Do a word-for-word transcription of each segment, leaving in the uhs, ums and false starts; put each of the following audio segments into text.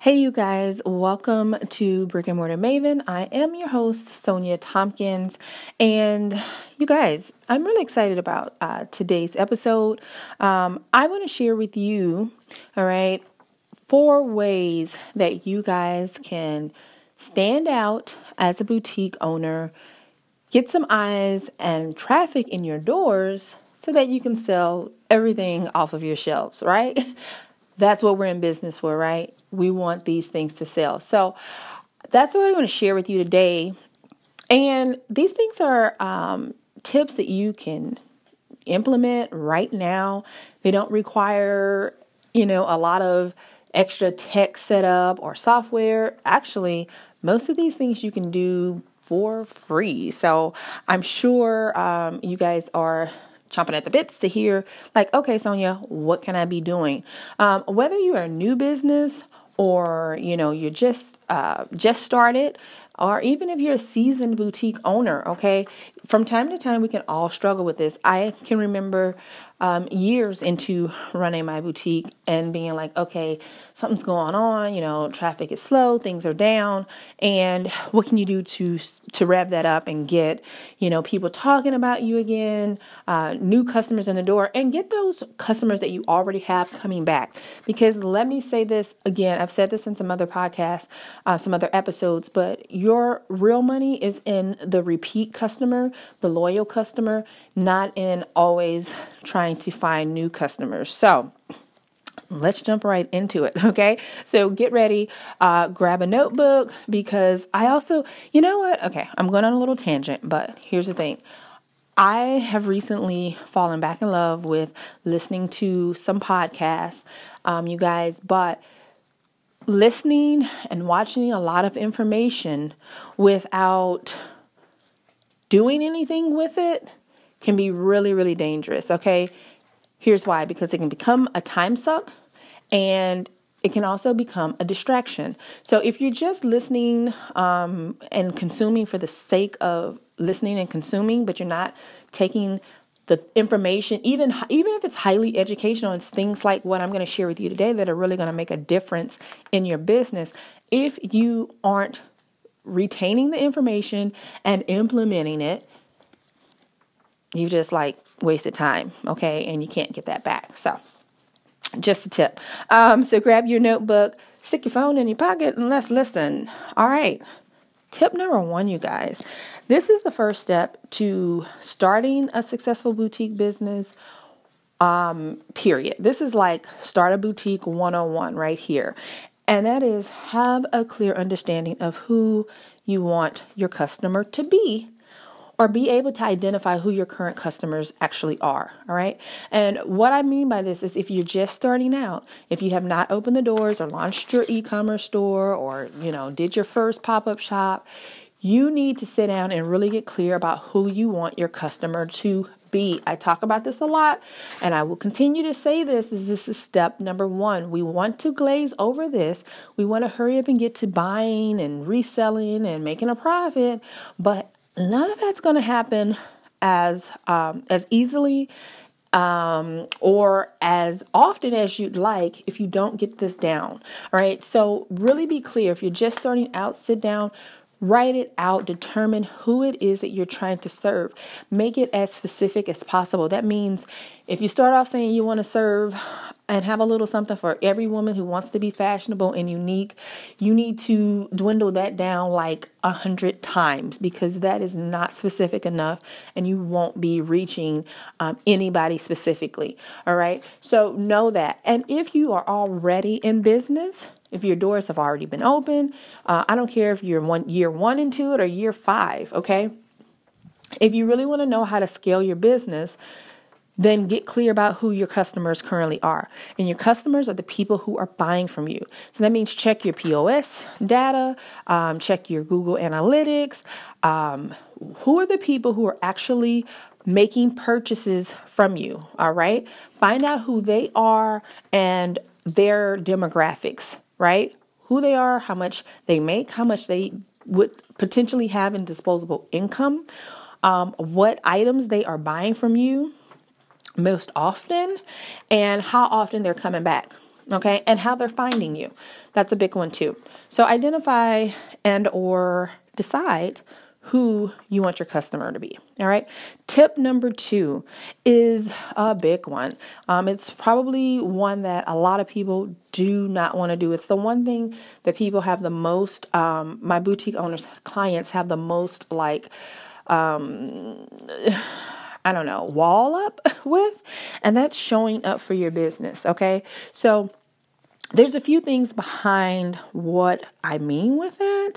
Hey, you guys, welcome to Brick and Mortar Maven. I am your host, Sonia Tompkins. And you guys, I'm really excited about uh, today's episode. Um, I want to share with you, all right, four ways that you guys can stand out as a boutique owner, get some eyes and traffic in your doors so that you can sell everything off of your shelves, right? That's what we're in business for, right? We want these things to sell. So that's what I want to share with you today. And these things are um, tips that you can implement right now. They don't require, you know, a lot of extra tech setup or software. Actually, most of these things you can do for free. So I'm sure um, you guys are chomping at the bits to hear, like, okay, Sonia, what can I be doing? Um, whether you're a new business or, you know, you're just uh, just started, or even if you're a seasoned boutique owner, okay, from time to time, we can all struggle with this. I can remember um, years into running my boutique and being like, okay, something's going on, you know, traffic is slow, things are down, and what can you do to to rev that up and get, you know, people talking about you again, uh, new customers in the door, and get those customers that you already have coming back. Because let me say this again, I've said this in some other podcasts, uh, some other episodes, but your real money is in the repeat customer, the loyal customer, not in always trying to find new customers. So let's jump right into it. Okay. So get ready, uh, grab a notebook, because I also, you know what? Okay. I'm going on a little tangent, but here's the thing. I have recently fallen back in love with listening to some podcasts, um, you guys, but listening and watching a lot of information without doing anything with it can be really, really dangerous. Okay. Here's why, because it can become a time suck and it can also become a distraction. So if you're just listening um, and consuming for the sake of listening and consuming, but you're not taking the information, even even if it's highly educational, it's things like what I'm going to share with you today that are really going to make a difference in your business. If you aren't retaining the information and implementing it, you just like wasted time, okay? And you can't get that back. So just a tip. Um, so grab your notebook, stick your phone in your pocket, and let's listen. All right. Tip number one, you guys. This is the first step to starting a successful boutique business, um, period. This is like start a boutique one oh one right here. And that is have a clear understanding of who you want your customer to be, or be able to identify who your current customers actually are. All right. And what I mean by this is if you're just starting out, if you have not opened the doors or launched your e-commerce store or, you know, did your first pop-up shop, you need to sit down and really get clear about who you want your customer to be. I talk about this a lot, and I will continue to say this. This is step number one. We want to glaze over this. We want to hurry up and get to buying and reselling and making a profit, but none of that's going to happen as um, as easily um, or as often as you'd like if you don't get this down. All right. So really be clear. If you're just starting out, sit down, write it out, determine who it is that you're trying to serve. Make it as specific as possible. That means if you start off saying you want to serve and have a little something for every woman who wants to be fashionable and unique, you need to dwindle that down like a hundred times, because that is not specific enough and you won't be reaching um, anybody specifically. All right. So know that. And if you are already in business, if your doors have already been open, uh, I don't care if you're one year one into it or year five. Okay. If you really want to know how to scale your business, then get clear about who your customers currently are. And your customers are the people who are buying from you. So that means check your P O S data, um, check your Google Analytics. Um, who are the people who are actually making purchases from you? All right. Find out who they are and their demographics, right? Who they are, how much they make, how much they would potentially have in disposable income, um, what items they are buying from you most often, and how often they're coming back. Okay, and how they're finding you. That's a big one too. So identify and or decide who you want your customer to be. All right. Tip number two is a big one. Um, it's probably one that a lot of people do not want to do. It's the one thing that people have the most, um, my boutique owners, clients have the most like, um, I don't know, wall up with, and that's showing up for your business. Okay. So there's a few things behind what I mean with that,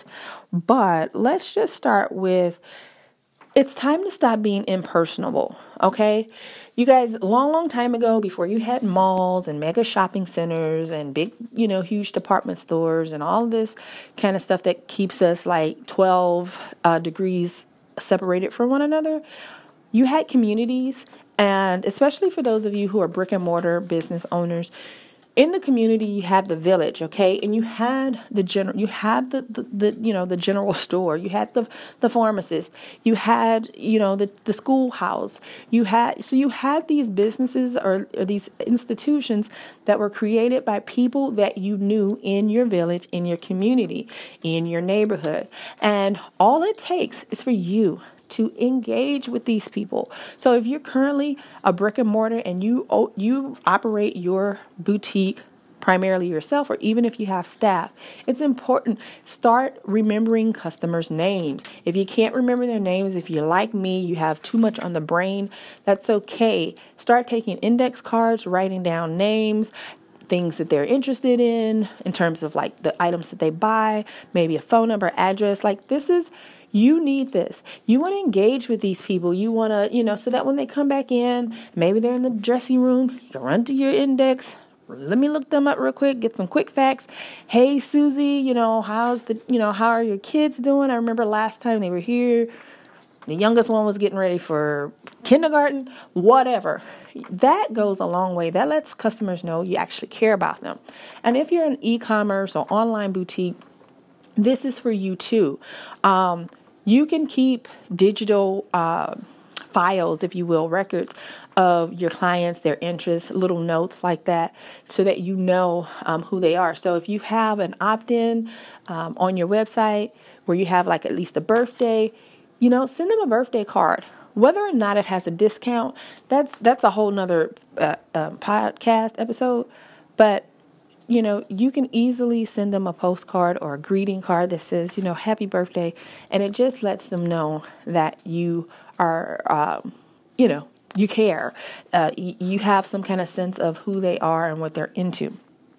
but let's just start with, it's time to stop being impersonable, okay? You guys, a long, long time ago, before you had malls and mega shopping centers and big, you know, huge department stores and all this kind of stuff that keeps us like twelve uh, degrees separated from one another, you had communities, and especially for those of you who are brick and mortar business owners, in the community, you had the village, okay, and you had the general, you had the, the, the, you know, the general store, you had the the pharmacist, you had, you know, the the schoolhouse, you had, so you had these businesses or, or these institutions that were created by people that you knew in your village, in your community, in your neighborhood, and all it takes is for you to engage with these people. So if you're currently a brick and mortar and you you operate your boutique primarily yourself, or even if you have staff, it's important. Start remembering customers' names. If you can't remember their names, if you're like me, you have too much on the brain, that's okay. Start taking index cards, writing down names, things that they're interested in, in terms of like the items that they buy, maybe a phone number, address. Like this is, you need this. You want to engage with these people. You want to, you know, so that when they come back in, maybe they're in the dressing room, you can run to your index. Let me look them up real quick, get some quick facts. Hey, Susie, you know, how's the, you know, how are your kids doing? I remember last time they were here, the youngest one was getting ready for kindergarten, whatever. That goes a long way. That lets customers know you actually care about them. And if you're an e-commerce or online boutique, this is for you too. Um, you can keep digital uh, files, if you will, records of your clients, their interests, little notes like that, so that you know um, who they are. So if you have an opt-in um, on your website where you have like at least a birthday, you know, send them a birthday card. Whether or not it has a discount, that's that's a whole nother uh, uh, podcast episode. But you know, you can easily send them a postcard or a greeting card that says, you know, happy birthday. And it just lets them know that you are, um, you know, you care. Uh, y- you have some kind of sense of who they are and what they're into.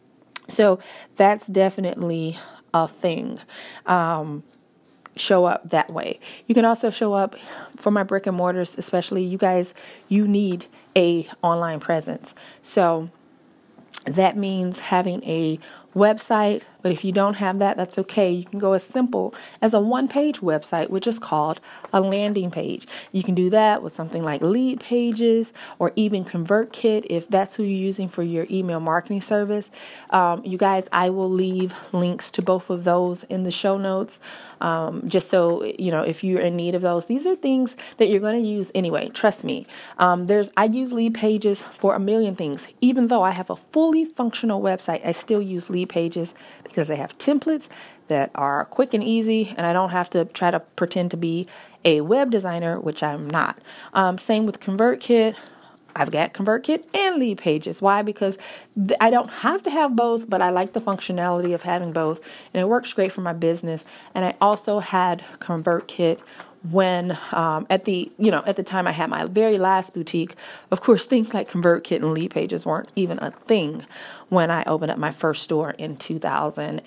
So that's definitely a thing. Um, show up that way. You can also show up for my brick and mortars, especially you guys, you need a online presence. So that means having a website, but if you don't have that, that's okay. You can go as simple as a one-page website, which is called a landing page. You can do that with something like Lead Pages or even ConvertKit if that's who you're using for your email marketing service. Um, you guys, I will leave links to both of those in the show notes, um, just so, you know, if you're in need of those. These are things that you're going to use anyway. Trust me. Um, there's I use Lead Pages for a million things. Even though I have a fully functional website, I still use Lead Pages because they have templates that are quick and easy, and I don't have to try to pretend to be a web designer, which I'm not. Um, same with ConvertKit. I've got ConvertKit and Lead Pages. Why? Because th- I don't have to have both, but I like the functionality of having both, and it works great for my business. And I also had ConvertKit when um, at the, you know, at the time I had my very last boutique. Of course, things like ConvertKit and Lead Pages weren't even a thing when I opened up my first store in two thousand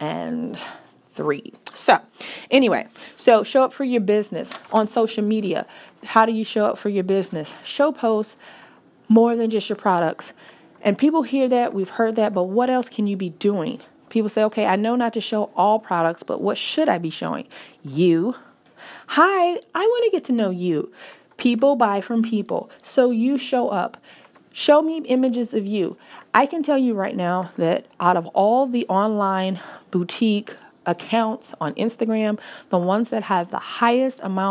three. So anyway, so show up for your business on social media. How do you show up for your business? Show posts more than just your products. And people hear that, we've heard that, but what else can you be doing? People say, okay, I know not to show all products, but what should I be showing? You. Hi, I want to get to know you. People buy from people. So you show up. Show me images of you. I can tell you right now that out of all the online boutique accounts on Instagram, the ones that have the highest amount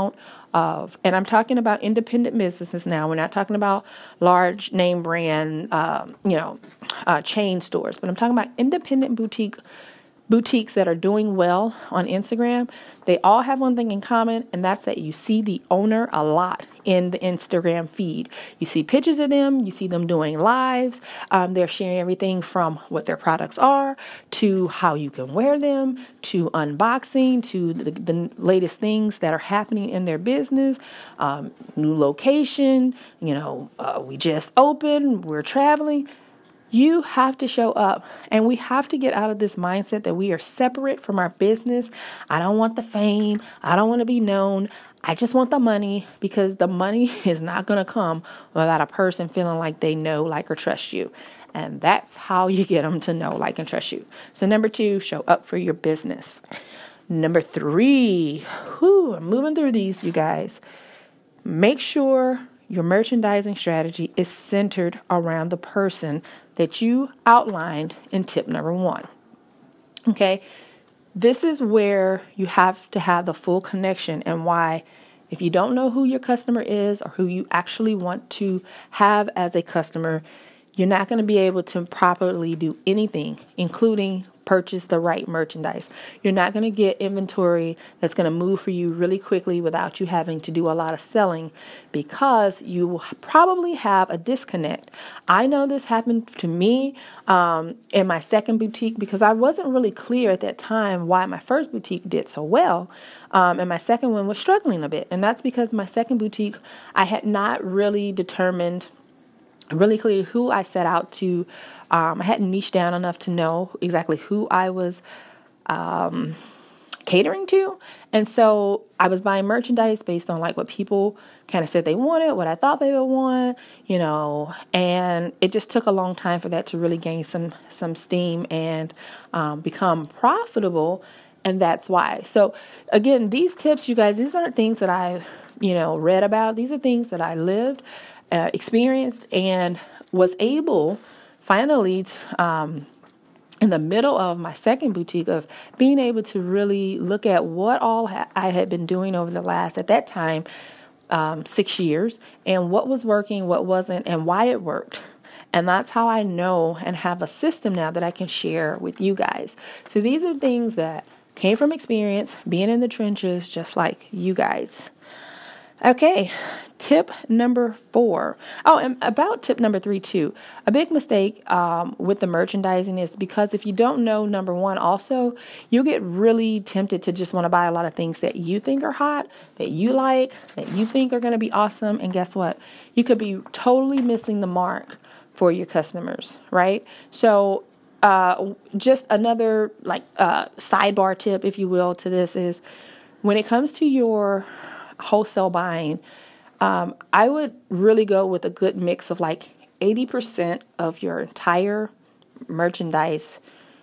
of, and I'm talking about independent businesses now. We're not talking about large name brand, um, you know, uh, chain stores, but I'm talking about independent boutique boutiques that are doing well on Instagram. They all have one thing in common, and that's that you see the owner a lot in the Instagram feed. You see pictures of them, you see them doing lives. Um, they're sharing everything from what their products are to how you can wear them to unboxing to the, the latest things that are happening in their business, um, new location, you know, uh, we just opened, we're traveling. You have to show up, and we have to get out of this mindset that we are separate from our business. I don't want the fame. I don't want to be known. I just want the money, because the money is not going to come without a person feeling like they know, like, or trust you. And that's how you get them to know, like, and trust you. So number two, show up for your business. Number three, whew, I'm moving through these, you guys. Make sure your merchandising strategy is centered around the person that you outlined in tip number one. Okay, this is where you have to have the full connection, and why, if you don't know who your customer is or who you actually want to have as a customer, you're not going to be able to properly do anything, including purchase the right merchandise. You're not going to get inventory that's going to move for you really quickly without you having to do a lot of selling, because you will probably have a disconnect. I know this happened to me um, in my second boutique, because I wasn't really clear at that time why my first boutique did so well. Um, and my second one was struggling a bit. And that's because my second boutique, I had not really determined really clear who I set out to. Um, I hadn't niched down enough to know exactly who I was um, catering to. And so I was buying merchandise based on like what people kind of said they wanted, what I thought they would want, you know, and it just took a long time for that to really gain some, some steam and um, become profitable. And that's why. So again, these tips, you guys, these aren't things that I, you know, read about. These are things that I lived, uh, experienced, and was able finally to, um, in the middle of my second boutique, of being able to really look at what all ha- I had been doing over the last, at that time, um, six years, and what was working, what wasn't, and why it worked. And that's how I know and have a system now that I can share with you guys. So these are things that came from experience, being in the trenches, just like you guys. Okay, tip number four. Oh, and about tip number three, too. A big mistake um, with the merchandising is because if you don't know, number one, also, you'll get really tempted to just want to buy a lot of things that you think are hot, that you like, that you think are going to be awesome. And guess what? You could be totally missing the mark for your customers, right? So uh, just another like uh, sidebar tip, if you will, to this is when it comes to your wholesale buying, um, I would really go with a good mix of like eighty percent of your entire merchandise,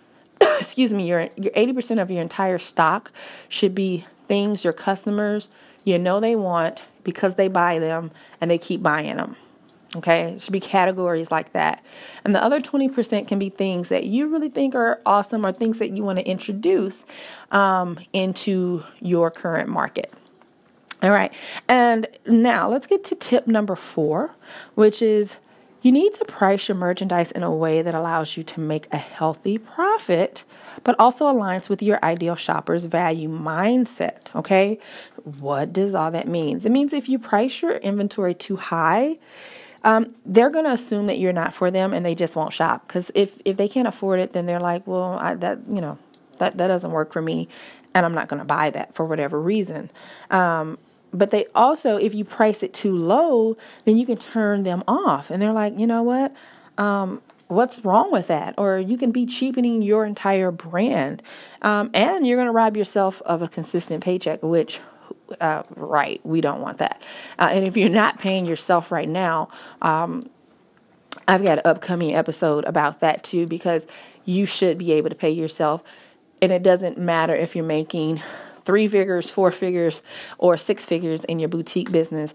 excuse me, your, your eighty percent of your entire stock should be things your customers, you know, they want because they buy them and they keep buying them. Okay, it should be categories like that. And the other twenty percent can be things that you really think are awesome or things that you want to introduce um, into your current market. All right. And now let's get to tip number four, which is you need to price your merchandise in a way that allows you to make a healthy profit, but also aligns with your ideal shopper's value mindset. Okay. What does all that mean? It means if you price your inventory too high, um, they're going to assume that you're not for them and they just won't shop. Because if, if they can't afford it, then they're like, well, I, that, you know, that, that doesn't work for me. And I'm not going to buy that for whatever reason. Um, but they also, if you price it too low, then you can turn them off. And they're like, you know what? Um, what's wrong with that? Or you can be cheapening your entire brand. Um, and you're going to rob yourself of a consistent paycheck, which, uh, right, we don't want that. Uh, and if you're not paying yourself right now, um, I've got an upcoming episode about that too, because you should be able to pay yourself. And it doesn't matter if you're making three figures, four figures, or six figures in your boutique business.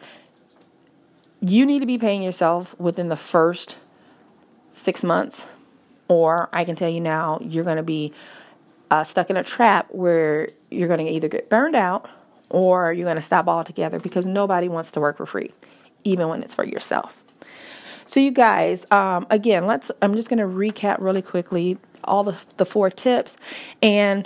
You need to be paying yourself within the first six months. Or I can tell you now, you're going to be uh, stuck in a trap where you're going to either get burned out or you're going to stop altogether, because nobody wants to work for free, even when it's for yourself. So you guys, um, again, let's, I'm just going to recap really quickly all the, the four tips and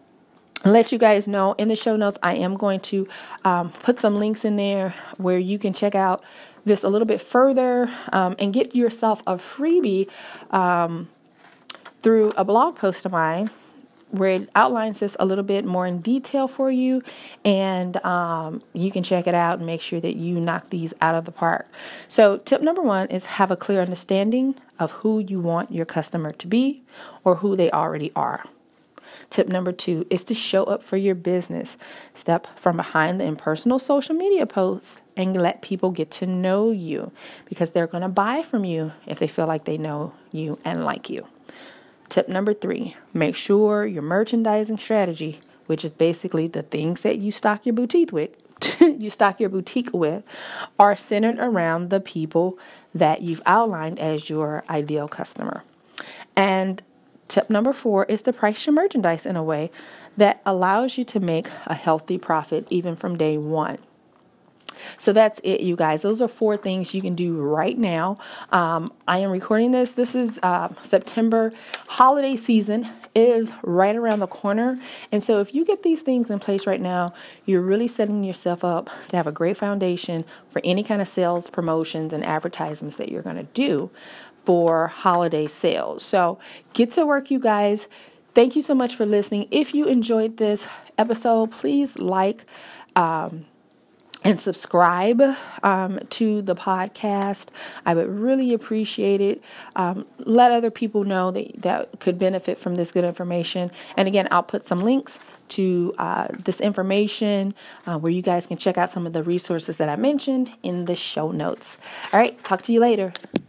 let you guys know in the show notes, I am going to um, put some links in there where you can check out this a little bit further um, and get yourself a freebie um, through a blog post of mine where it outlines this a little bit more in detail for you, and um, you can check it out and make sure that you knock these out of the park. So tip number one is have a clear understanding of who you want your customer to be or who they already are. Tip number two is to show up for your business. Step from behind the impersonal social media posts and let people get to know you, because they're going to buy from you if they feel like they know you and like you. Tip number three, make sure your merchandising strategy, which is basically the things that you stock your boutique with, you stock your boutique with, are centered around the people that you've outlined as your ideal customer. And tip number four is to price your merchandise in a way that allows you to make a healthy profit even from day one. So that's it, you guys. Those are four things you can do right now. Um, I am recording this. This is uh, September. Holiday season is right around the corner. And so if you get these things in place right now, you're really setting yourself up to have a great foundation for any kind of sales, promotions, and advertisements that you're going to do for holiday sales. So get to work, you guys. Thank you so much for listening. If you enjoyed this episode, please like, um, and subscribe um, to the podcast. I would really appreciate it. Um, let other people know that, that could benefit from this good information. And again, I'll put some links to uh, this information uh, where you guys can check out some of the resources that I mentioned in the show notes. All right, talk to you later.